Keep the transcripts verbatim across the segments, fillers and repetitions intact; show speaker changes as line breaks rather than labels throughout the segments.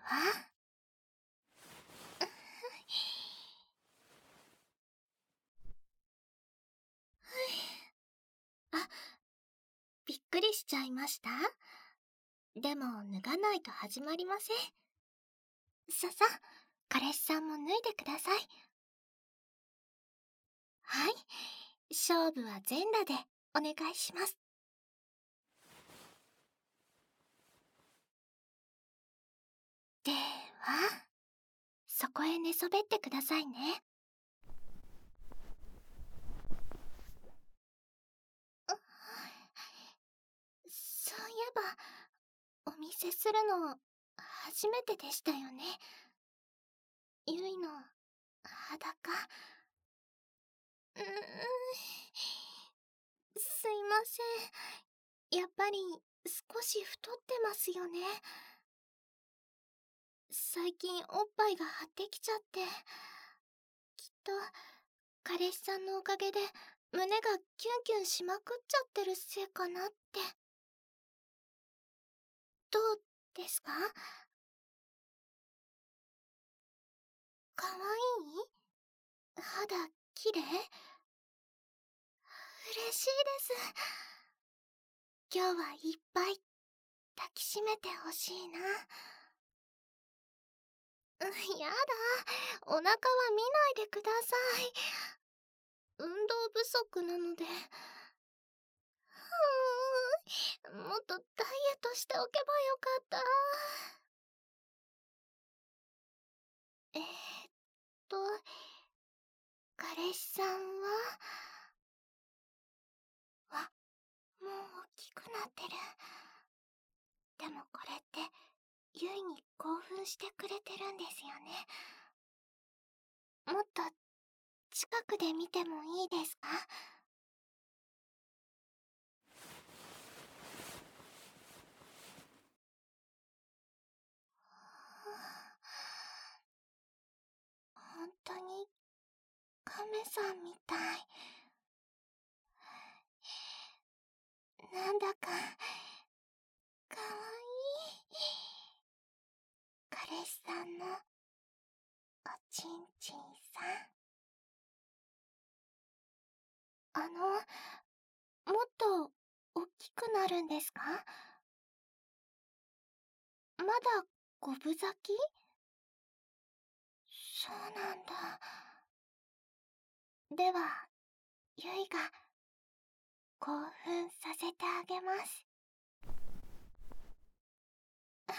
わ。あ、びっくりしちゃいました？でも脱がないと始まりません。ささ、彼氏さんも脱いでください。はい、勝負は全裸でお願いします。では、そこへ寝そべってくださいね。そういえば、お見せするの初めてでしたよね。ゆいの裸。うーん、すいません。やっぱり少し太ってますよね。最近おっぱいが張ってきちゃって、きっと彼氏さんのおかげで胸がキュンキュンしまくっちゃってるせいかなって。どうですか？かわいい？肌きれい？嬉しいです。今日はいっぱい抱きしめてほしいな。やだ、お腹は見ないでください。運動不足なので。うーん、もっとダイエットしておけばよかった。えー、っと、彼氏さんは、わ、もう大きくなってる。でもこれって、ゆいに興奮してくれてるんですよね。もっと近くで見てもいいですか？本当に亀さんみたい。なんだかかわいい。彼氏さんのおちんちんさん。あの、もっと大きくなるんですか？まだ五分咲き？そうなんだ。では、ゆいが興奮させてあげます。はい。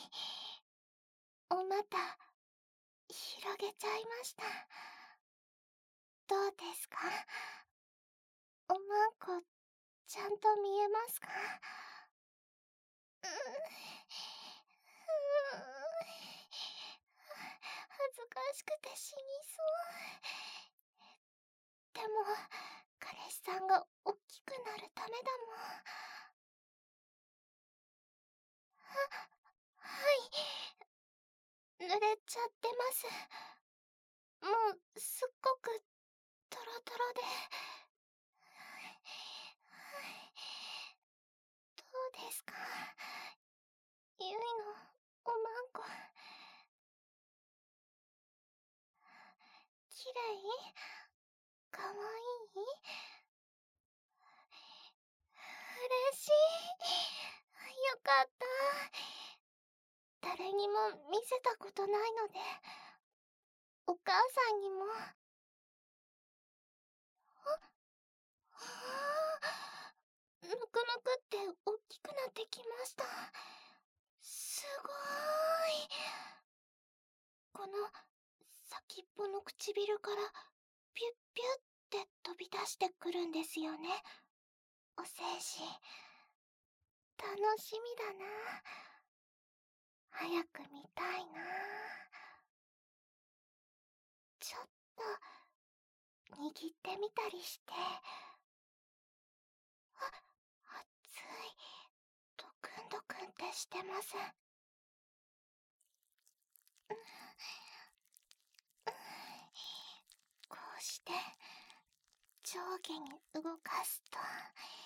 お股、広げちゃいました。どうですか？おまんこ、ちゃんと見えますか？うう恥ずかしくて死にそう。でも、彼氏さんが大きくなるためだもん。は、はい。濡れちゃってます。もう、すっごく、トロトロで。どうですか？ゆいの、おまんこ。きれい？かわいい？嬉しい。よかった。誰にも見せたことないので、お母さんにも。あ、はあ、ぬくぬくって大きくなってきました。すごーい。この先っぽの唇からピュッピュッって飛び出してくるんですよね、お精子。楽しみだな。早く見たいな。ちょっと握ってみたりして。あ、熱い。ドクンドクンってしてます。こうして上下に動かすと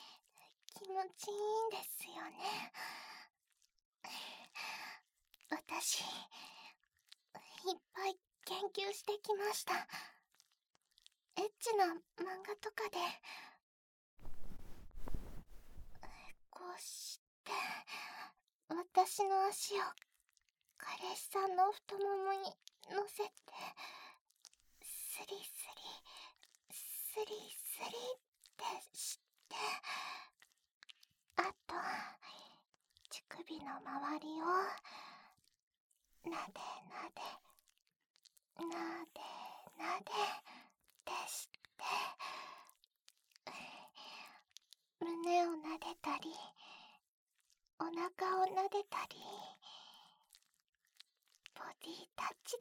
気持ちいいんですよね。私私、いっぱい研究してきました。エッチな漫画とかで、こうして、私の足を彼氏さんの太ももに乗せて、スリスリ、スリスリってして、あと、乳首の周りを、なでなで、なでなでってして、胸をなでたり、お腹をなでたり、ボディタッチです。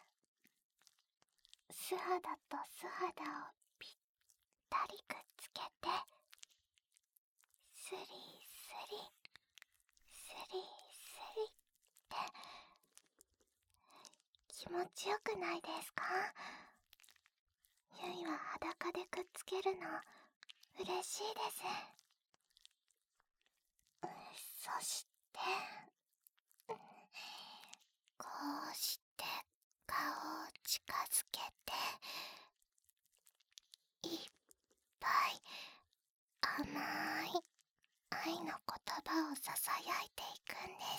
素肌と素肌をぴったりくっつけて、スリスリ、スリスリって気持ちよくないですか？ゆいは裸でくっつけるの嬉しいです。そして、こうして顔を近づけて、いっぱい甘い愛の言葉をささやいていくんです。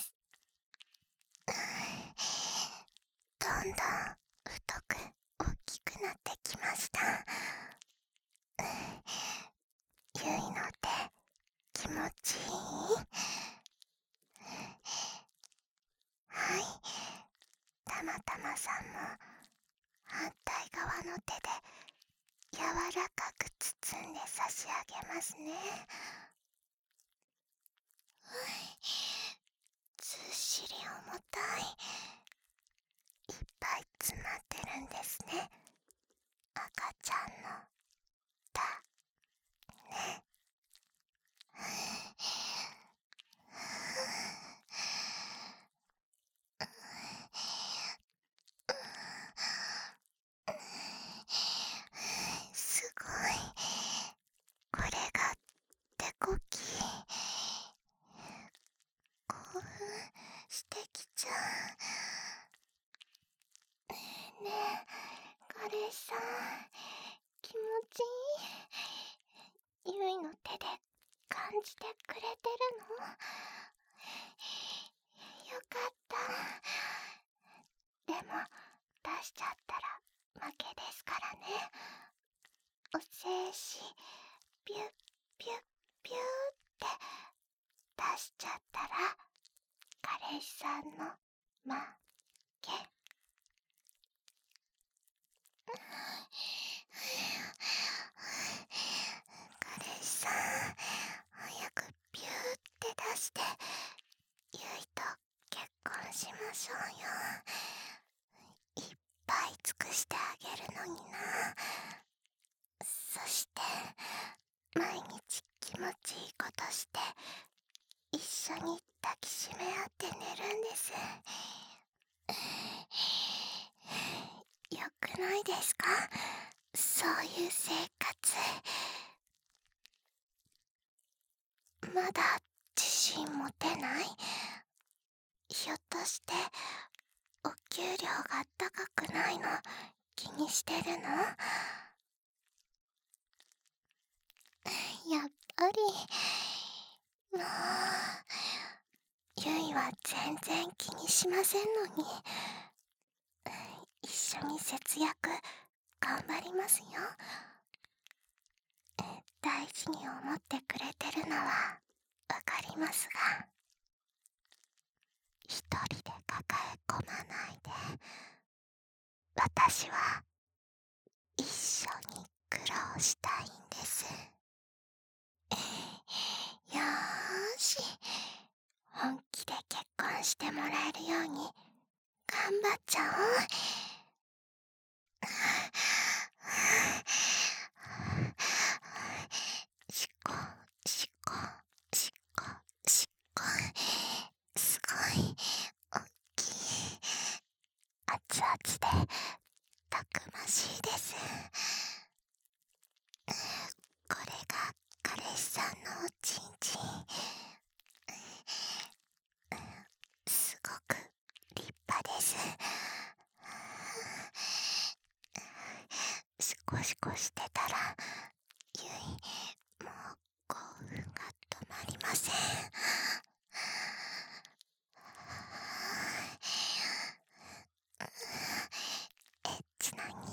どんどん太く大きくなってきました。ゆいの手気持ちいい？はい、たまたまさんも反対側の手で柔らかく包んで差し上げますね。ずっしり重たい、いっぱい詰まってるんですね。赤ちゃんのだね。すごい、これが手こき。興奮してきちゃう。ねえ、彼氏さん、気持ちいい？ゆいの手で感じてくれてるの？よかった。でも、出しちゃったら負けですからね。お精子、ピュッピュッピューって出しちゃったら、彼氏さんの負け。彼氏さん、早くピューって出して、ゆいと結婚しましょうよ。いっぱい尽くしてあげるのにな。そして、毎日気持ちいいことして、一緒に抱きしめ合って寝るんです。よくないですか？そういう生活。まだ自信持てない？ひょっとしてお給料が高くないの気にしてるの？やっぱり、もう、ゆいは全然気にしませんのに。一緒に節約頑張りますよ。大事に思ってくれてるのはわかりますが、一人で抱え込まないで。私は一緒に苦労したいんです。よーし、本気で結婚してもらえるように頑張っちゃおう。しっこしっこしっこしっこ、すごいおっきい、熱々でたくましいです。これが彼氏さんのおちんちん。すごくコシコしてたら、ゆい、もう興奮が止まりません。エッチな匂い、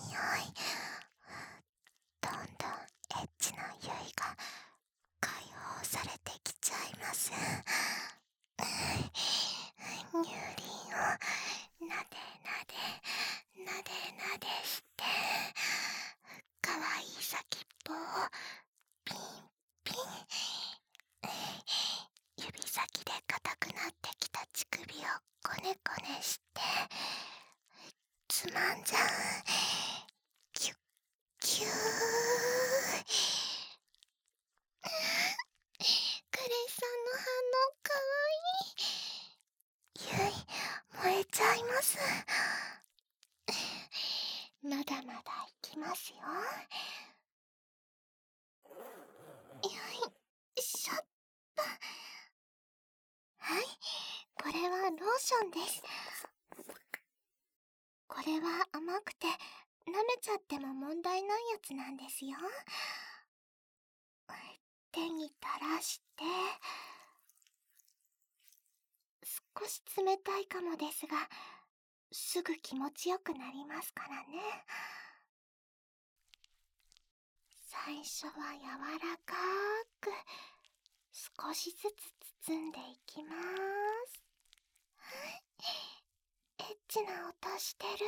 どんどんエッチな匂いが解放されてきちゃいます。乳輪をなでなでなでなでしてかわいい先っぽをピンピン、指先で硬くなってきた乳首をコネコネしてつまんじゃう。キュッキュー。彼氏さんの反応かわいい。ゆい、燃えちゃいます。まだまだいきますよ。よいしょっと。はい、これはローションです。これは甘くて舐めちゃっても問題ないやつなんですよ。手に垂らして少し冷たいかもですが、すぐ気持ちよくなりますからね。最初は柔らかく少しずつ包んでいきます。エッチな音してる。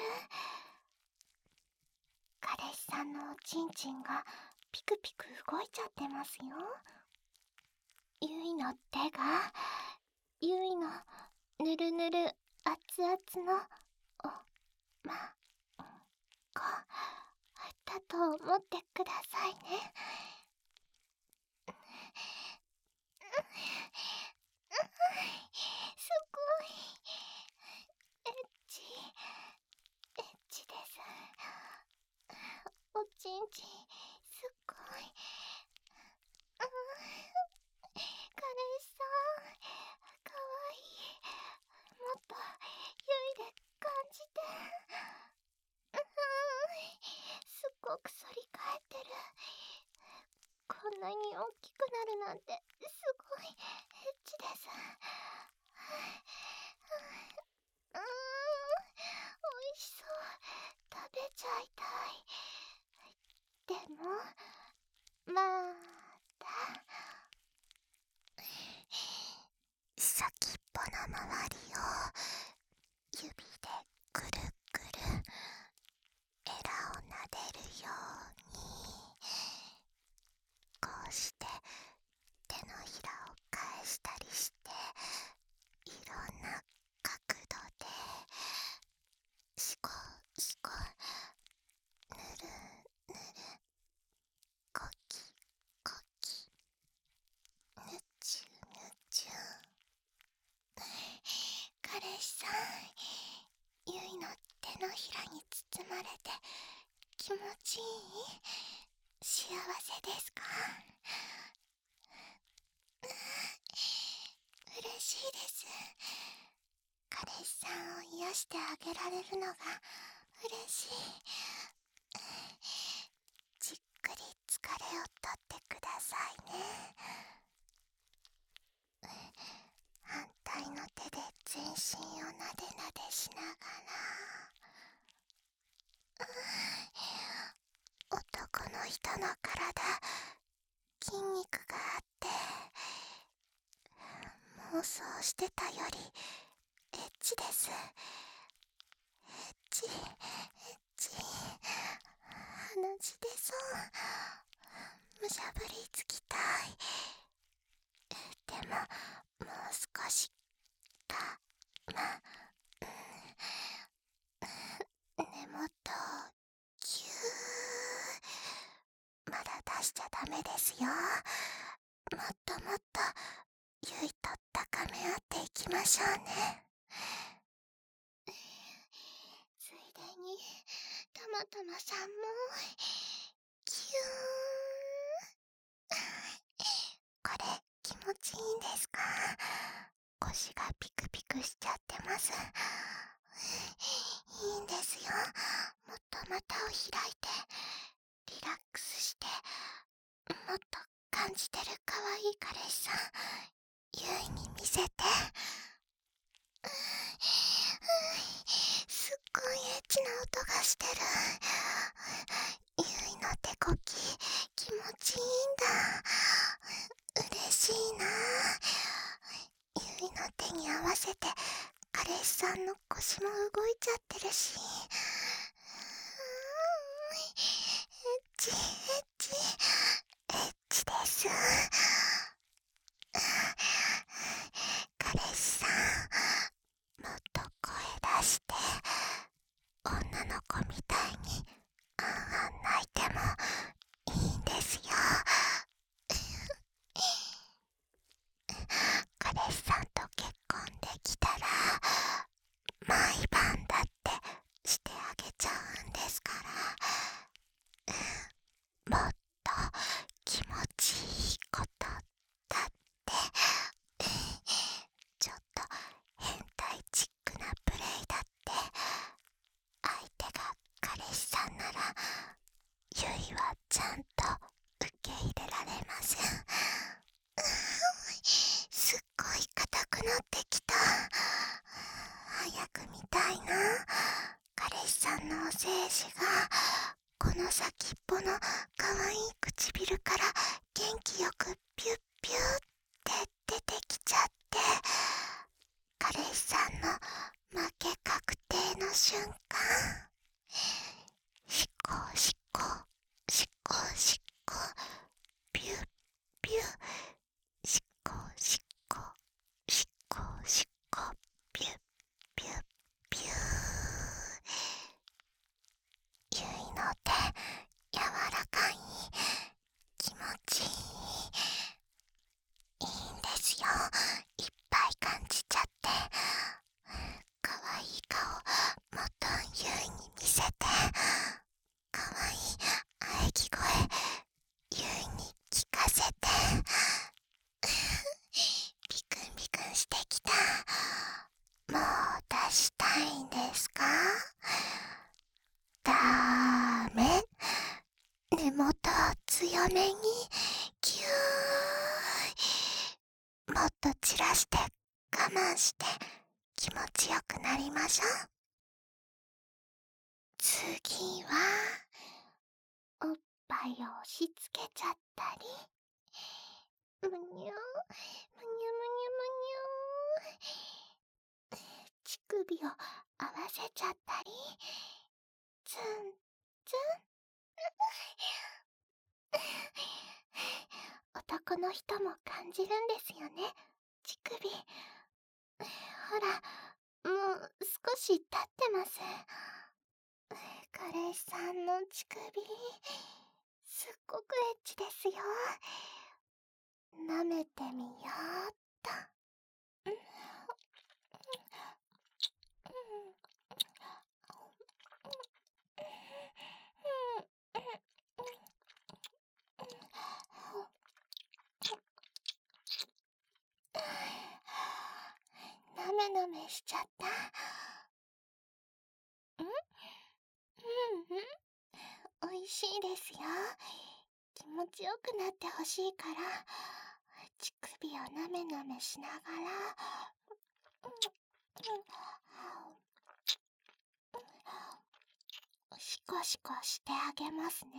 彼氏さんのおちんちんがピクピク動いちゃってますよ。ゆいの手がゆいのぬるぬる熱々のおまんこだと思ってくださいね。すごいエッチエッチです。おちんちんすっごい。彼氏さんかわいい。もっとゆいで感じて。すっごく反り返ってる。こんなに大きくなるなんてすごいエッチです。うーん、おいしそう。食べちゃいたい。でもまだ先っぽの周りを指でぐるぐるエラをなでるように、こうして手のひらを返したりして、いろんな角度でシコシコぬるぬるコキコキぬちゅぬちゅ。彼氏さん、ゆいの手のひらに包まれて気持ちいい？幸せですか？嬉しいです。彼氏さんを癒してあげられるのが嬉しい。じっくり疲れをとってくださいね。反対の手で全身をなでなでしながら、男の人の体、筋肉があって妄想してたよりエッチです。エッチエッチ、鼻血出そう。むしゃぶりつきたい。でももう少しかま根元をキュー。まだ出しちゃダメですよ。もっともっとゆいと高め合っていきましょうね。ついでにたまたまさんもキュー。これ気持ちいいんですか？腰がピクピクしちゃってます。いいんですよ。もっと股を開いてラックスして、もっと感じてる可愛い彼氏さん、ゆいに見せて。すっごいエッチな音がしてる。ゆいの手こき、気持ちいいんだ。嬉しいな。ゆいの手に合わせて、彼氏さんの腰も動いちゃってるし。エッチ、エッチ、エッチです。彼氏さん、もっと声出して、女の子みたいにあんあん泣いてもいいんですよ。彼氏さんと結婚できたら毎晩だってしてあげちゃうんですから、もっと気持ちいいことだって。ちょっと変態チックなプレイだって相手が彼氏さんならゆいはちゃんと受け入れられません。すっごい硬くなってきた。早く見たいな。彼氏さんのお精子がこの先っぽの可愛い唇から元気よくピュッピュッって出てきちゃって、彼氏さんの負け確定の瞬間、しこしこしこしこピュッピュッ、しこしこしこしこピュッピュッピュー。ゆいの手柔らかい、気持ちいい、いいんですよ。いっぱい感じちゃって。かわいい顔もっとゆいに見せて。かわいい喘ぎ声ゆいに聞かせて。ビクンビクンしてきた。もう出したいんですか？だーめ。根元を強めにギュー。もっと散らして我慢して気持ちよくなりましょう。次はおっぱいを押し付けちゃったり、むにゅーむにゅむにゅむにゅー、乳首を合わせちゃったり、ツンツン。男の人も感じるんですよね、乳首。ほら、もう少し経ってます。彼氏さんの乳首、すっごくエッチですよ。舐めてみようっと。なめなめしちゃった。ん？うんうん。おいしいですよ。気持ちよくなってほしいから、乳首をなめなめしながら、シコシコしてあげますね。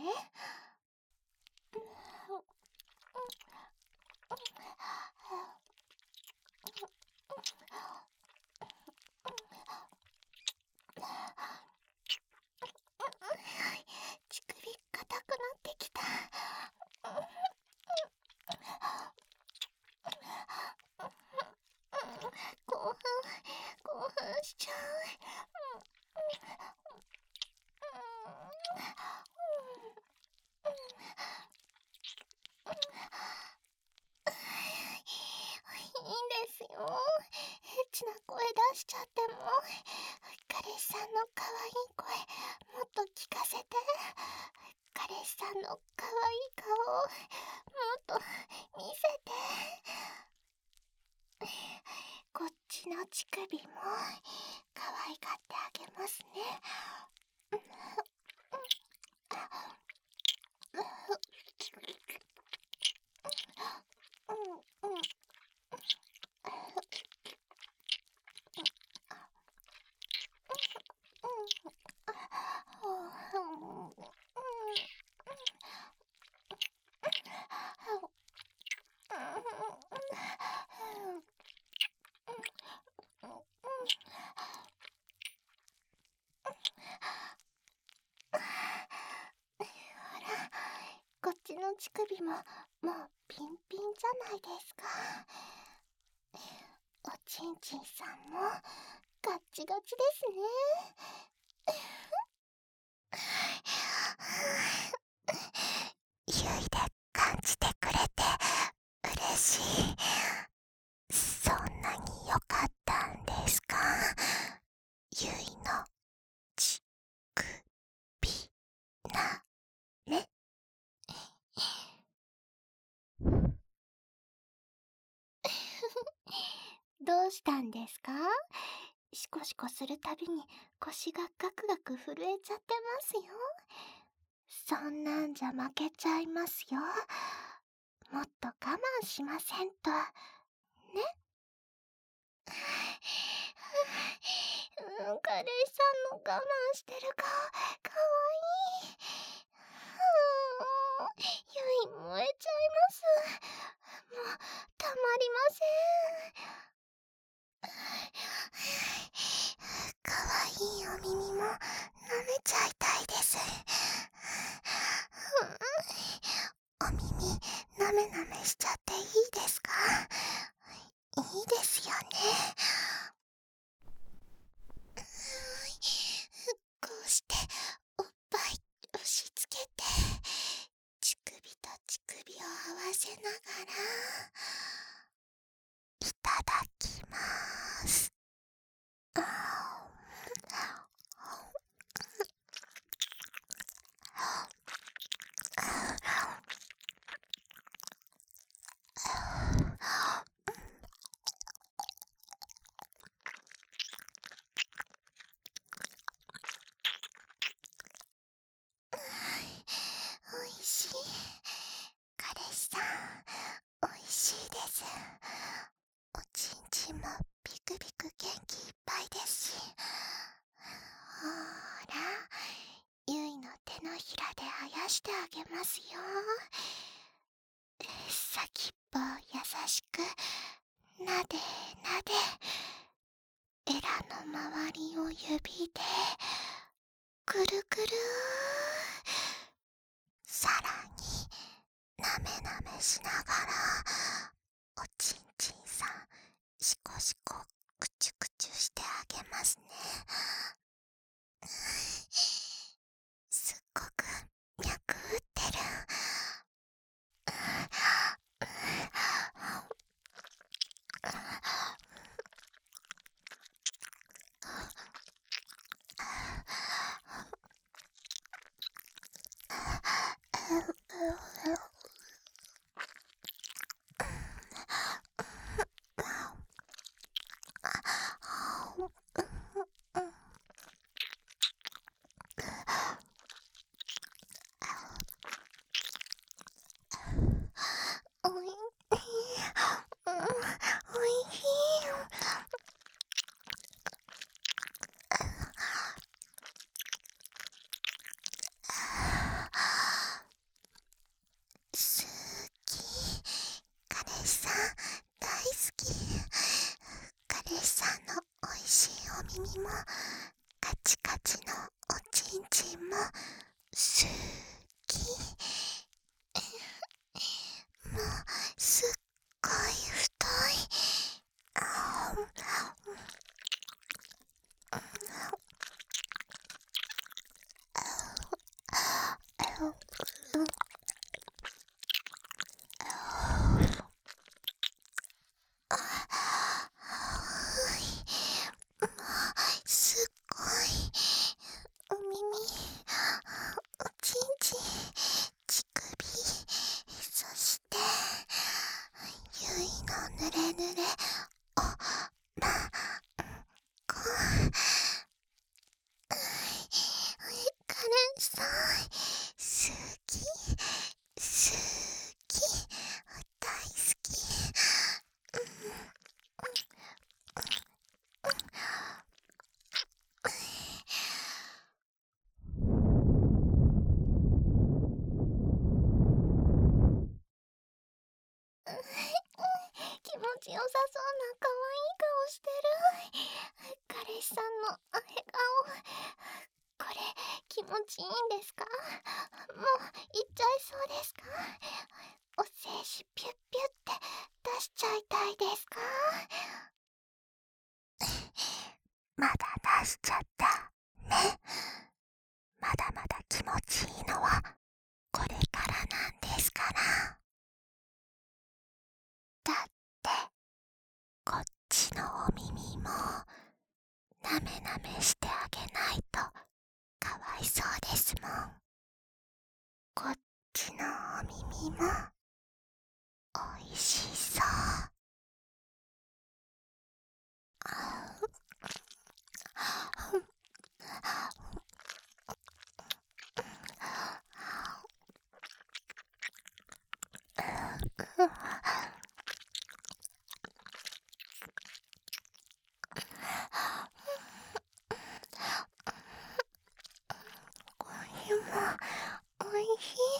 乳首硬くなってきた。興奮興奮しちゃう。いいんですよ。エッチな声出しちゃっても。彼氏さんの可愛い声もっと聞かせて。彼氏さんの可愛い顔もっと見せて。こっちの乳首も可愛がってあげますね。 の乳首ももうピンピンじゃないですか。おちんちんさんもガッチガチですね。ゆいで感じてくれて嬉しい。そんなに良かったんですか、ゆいのちくびなね。どうしたんですか？シコシコするたびに腰がガクガク震えちゃってますよ。そんなんじゃ負けちゃいますよ。もっと我慢しませんと。ね。うん、彼氏さんの我慢してる顔、かわいい。ゆい燃えちゃいます。もうたまりません。かわいいお耳も舐めちゃいたいです。お耳なめなめしちゃっていいですか？いいですよね。こうしておっぱい押し付けて乳首と乳首を合わせながらいただきまーす。おいしい。彼氏さん、おいしいです。おちんちんもビクビク元気いっぱいですし。ほーら、ゆいの手のひらであやしてあげますよ。先っぽ優しくなでなで、エラの周りを指でくるくる。さらになめなめしながらおちんちんさんシコシコクチュクチュしてあげますね。すっごく脈打ってる。おい、おいしい。好き。彼氏さん大好き。彼氏さんのおいしいお耳もカチカチのおちんちんも好き。もうすっごい太い。あすっごいお耳、おちんちん、乳首、そしてゆいのぬれぬれおまんこ。カレンさん好き好き大好き。気持ちよさそうな可愛い顔してる。彼氏さんの笑顔、これ気持ちいいんですか？もう行っちゃいそうですか？お精子ピュッピュって出しちゃいたいですか？まだ出しちゃったね。まだまだ気持ちいいのはこれからなんですから。だってこっちのお耳もなめなめしてあげないとかわいそうですもん。こっちのお耳もおいしそう。これもおいしい。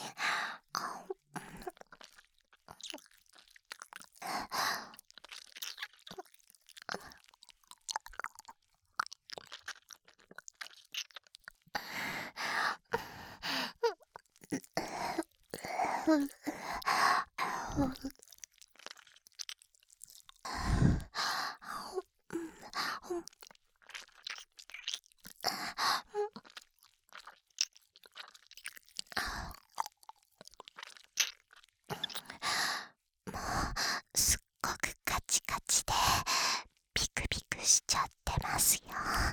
すっごくカチカチでビクビクしちゃってますよ。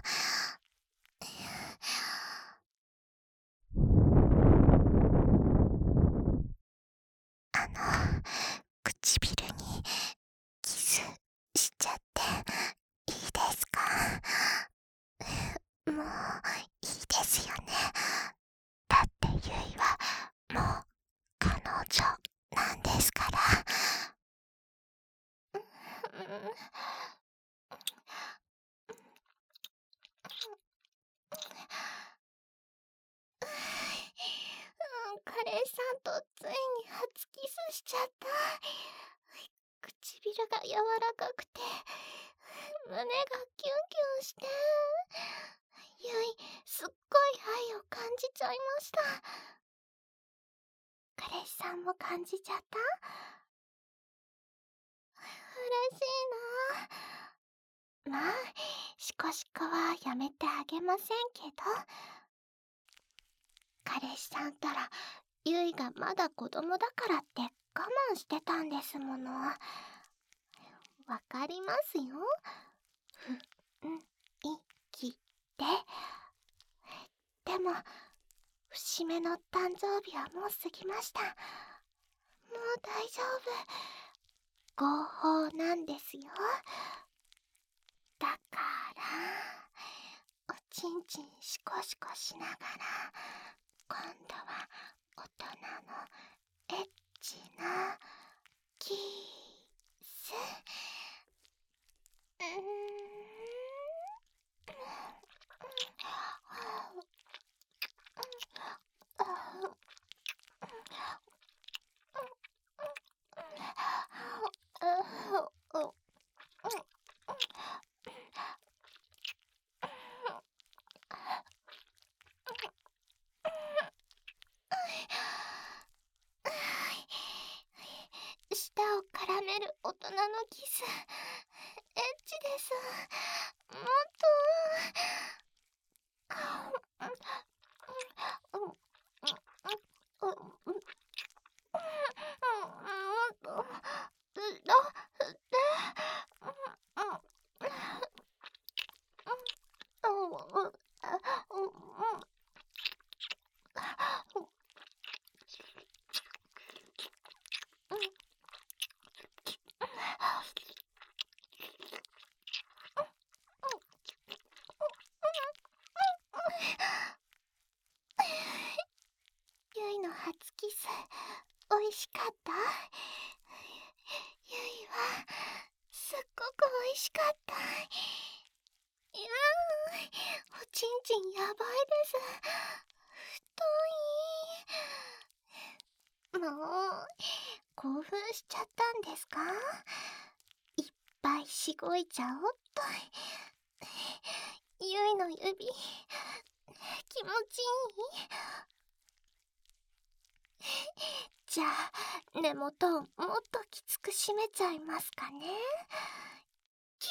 あの唇にキスしちゃっていいですか？もういいですよね。だってゆいはもう彼女なんですから。彼氏さんとついに初キスしちゃった。唇が柔らかくて胸がキュンキュンして、ゆいすっごい愛を感じちゃいました。彼氏さんも感じちゃった？嬉しいな。まあシコシコはやめてあげませんけど、彼氏さんたらゆいがまだ子供だからって我慢してたんですもの。わかりますよ。ふん息で。でも節目の誕生日はもう過ぎました。もう大丈夫。合法なんですよ。だからおちんちんシコシコしながら、今度は大人のエッチなキス。うーん舌を絡める大人のキス、エッチです。もっと。ゆいの初キスおいしかった？ゆいはすっごくおいしかった。いやー、おちんちんやばいです。太い。もう興奮しちゃったんですか？いっぱいしごいちゃおっと。ゆいの指気持ちいい。じゃあ根元をもっときつく締めちゃいますかね。キュ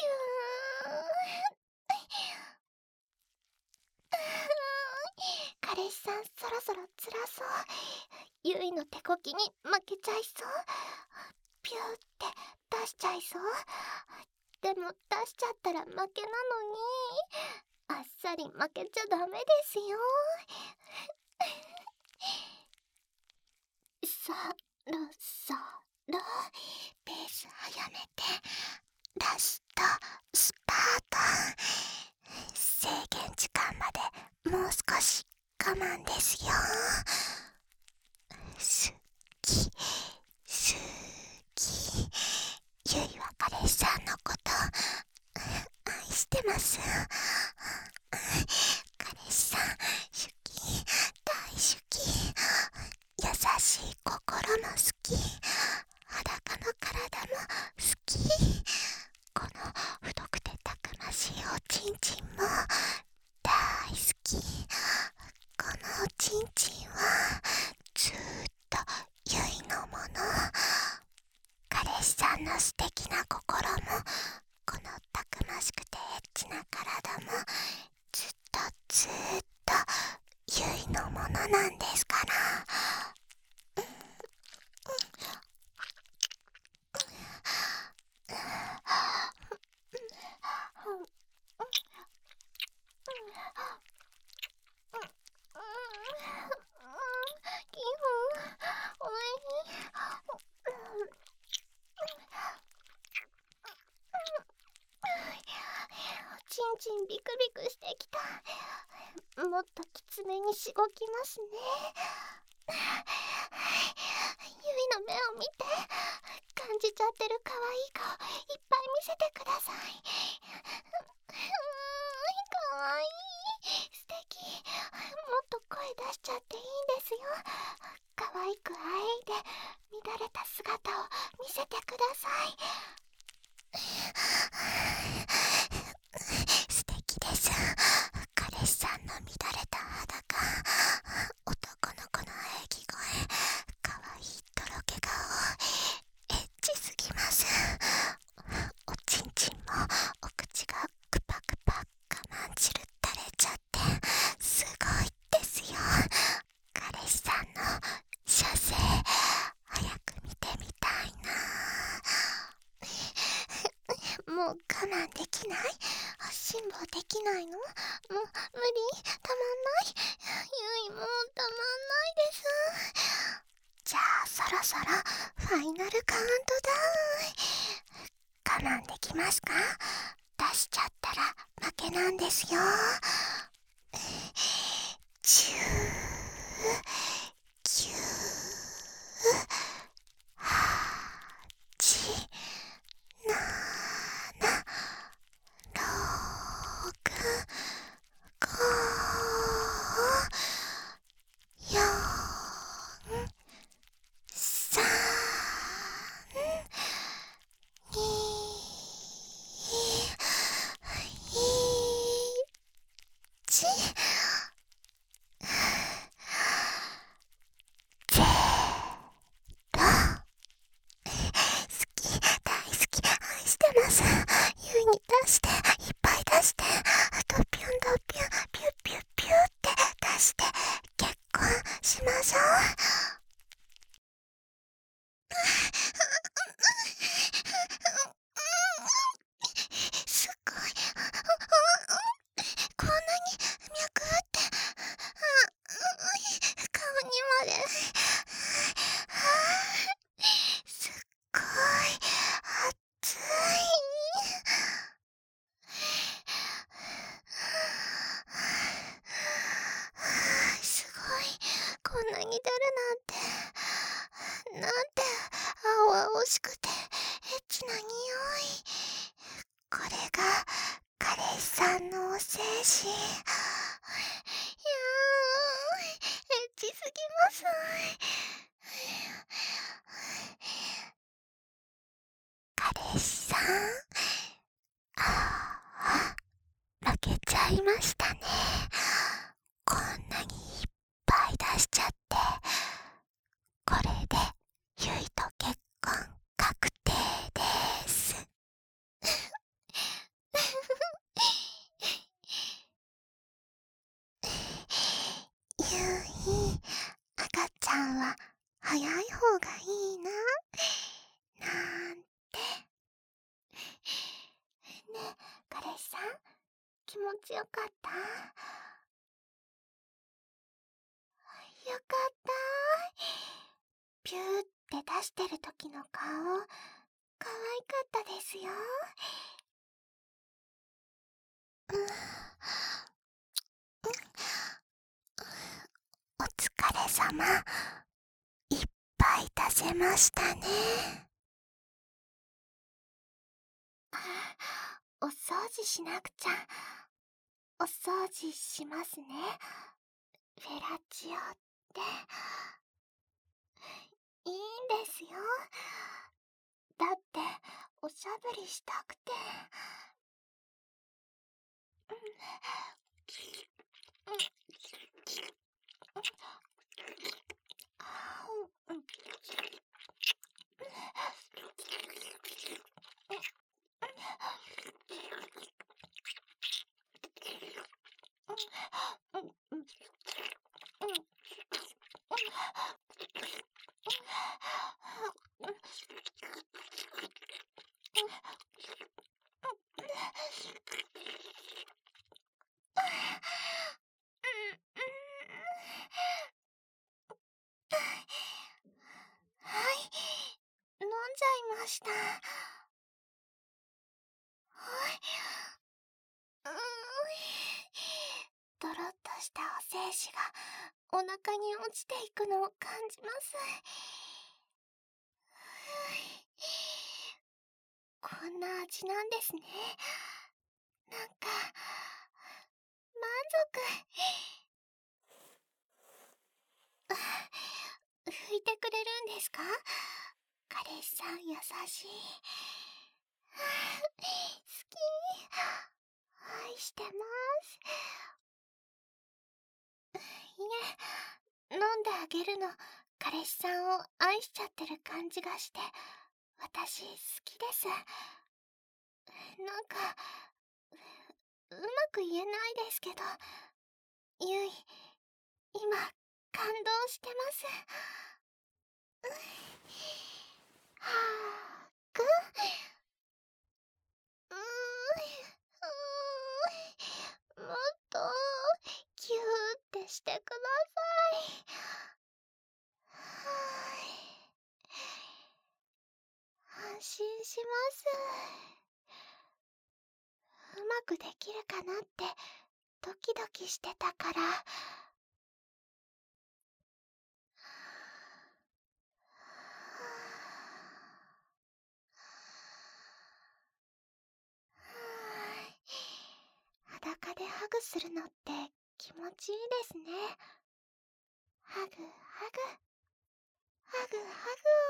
ー彼氏さんそろそろ辛そう。ゆいの手こきに負けちゃいそう。ピューって出しちゃいそう。でも出しちゃったら負けなのに、あっさり負けちゃダメですよ。そろそろペース早めてラストスパート。制限時間までもう少し我慢ですよ。好き好き、ゆいは彼氏さんのこと愛してます。彼氏さん好き、大好き、優しい心も好き、裸の体も好き、この太くてたくましいおちんちんも大好き。このおちんちんはずーっとゆいのもの。彼氏さんの素敵な心も、このたくましくてエッチな体もずっとずーっとゆいのものなんですから。ちんちんビクビクしてきた。もっときつめにしごきますね。ゆいの目を見て、感じちゃってる可愛い顔いっぱい見せてください。うーん、可愛い、素敵。もっと声出しちゃっていいんですよ。可愛くあえいで乱れた姿を見せてください。素敵です。彼氏さんの乱れた裸、男の子の喘ぎ声、可愛いとろけ顔、エッチすぎます。おちんちんもお口がクパクパ我慢汁垂れちゃってすごいですよ。彼氏さんの射精早く見てみたいな。もう我慢できない？辛抱できないの？もう無理？たまんない？ゆいもうたまんないです。じゃあそろそろファイナルカウントダウン。我慢できますか？出しちゃったら負けなんですよ。じゅう、きゅう、はち、なな、ろく、ご、よん、さん、に、いち、ゼロ。好き、大好き、愛してます。ゆいに出して、いっぱい出して、ドピュンドピュン、ピュッピュッピュッって出して、結婚しましょう。すっごい。こんなに脈打って、顔にまで。すっごい熱い。すごい、こんなに出るなんて。なんて青々しくてエッチな匂い。これが彼氏さんのお精子。いやー、エッチすぎます。彼氏さん、ああ、負けちゃいましたね。今早い方がいいな、なんて。ねえ、彼氏さん、気持ちよかった？よかったー。ピューって出してる時の顔、可愛かったですよ。うん、お疲れ様。いっぱい出せましたね。お掃除しなくちゃ。お掃除しますね。フェラチオって。いいんですよ。だって、おしゃぶりしたくて。はい、飲んじゃいました。はい。うーん。ドロッとしたお精子がお腹に落ちていくのを感じます。こんな味なんですね。なんか、満足。拭いてくれるんですか？彼氏さん優しい。好き。愛してます。いえ、飲んであげるの、彼氏さんを愛しちゃってる感じがして、私好きです。なんか、う、うまく言えないですけど、ゆい、今、感動してます。はーく。うーん、うーん、もっと、キューってしてください。はーい。安心します。うまくできるかなってドキドキしてたから。裸でハグするのって気持ちいいですね。ハグハグハグハ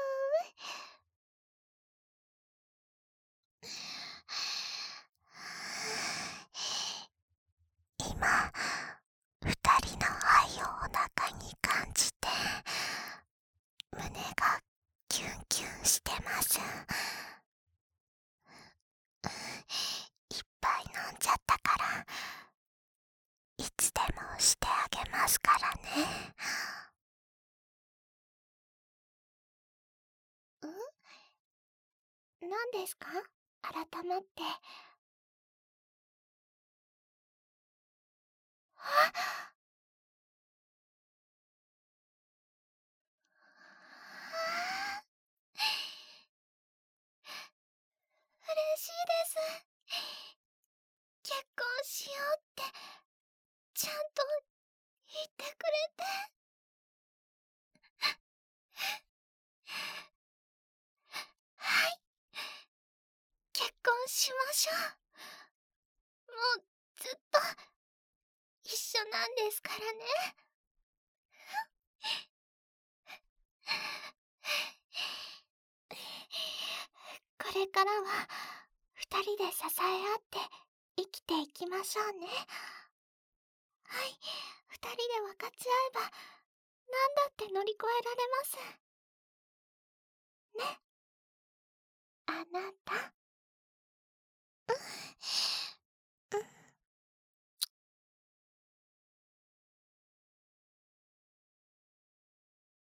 グ。今、二人の愛をお腹に感じて、胸がキュンキュンしてます。いっぱい飲んじゃったから、いつでもしてあげますからね。ん？何ですか？改まって。あっ！嬉しいです。結婚しようってちゃんと言ってくれて。はい、結婚しましょう。もうずっと一緒なんですからね。これからは二人で支え合って生きていきましょうね。はい、二人で分かち合えば何だって乗り越えられます。ね、あなた。